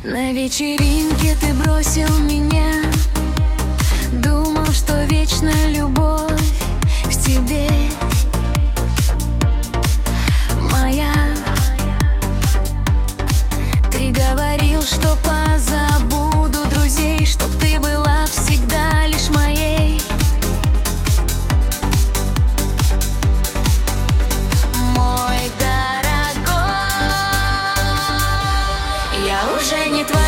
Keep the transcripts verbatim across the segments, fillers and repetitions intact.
На вечеринке ты бросил меня, думал, что вечная любовь к тебе моя. Ты говорил, что позабуду друзей, чтоб ты была всегда лишь моей. Мой дорогой, я уже не твоя.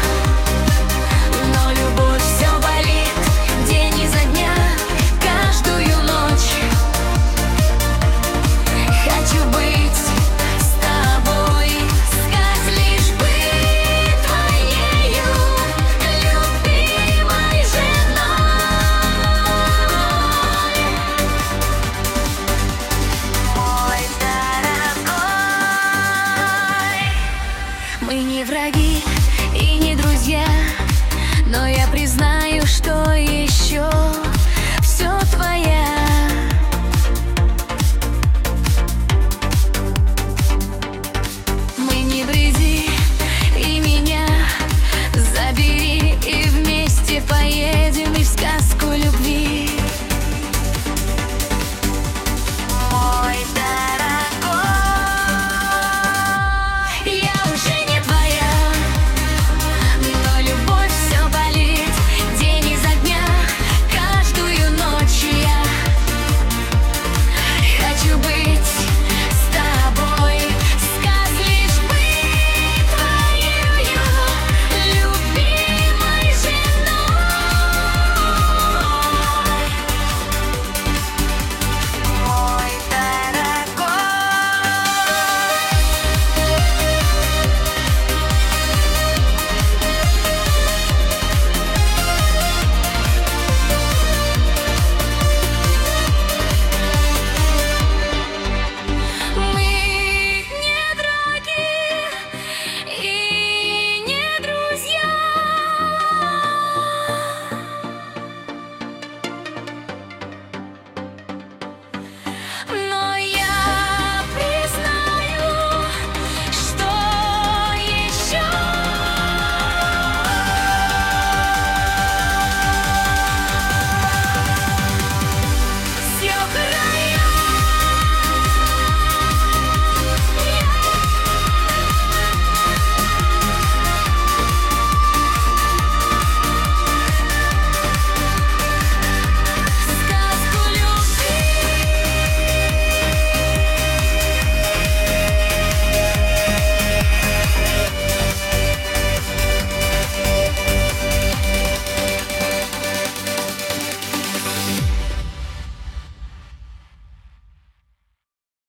Мы не враги и не друзья, но я признаю, что еще все твоя.